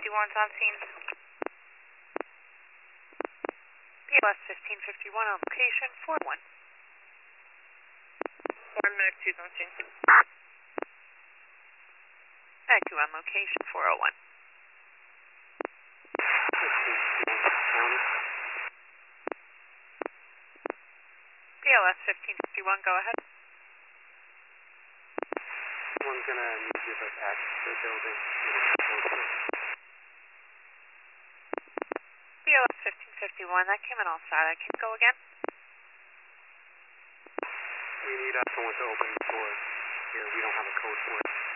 1551's on scene. BLS 1551 on location 41. 1 Mac 2's on scene. Mac 2 on location 401. BLS 1551, go ahead. Someone's gonna give us access to the building. BLS 1551, that came in all static. Can you go again? We need someone to open the door here. We don't have a code for it.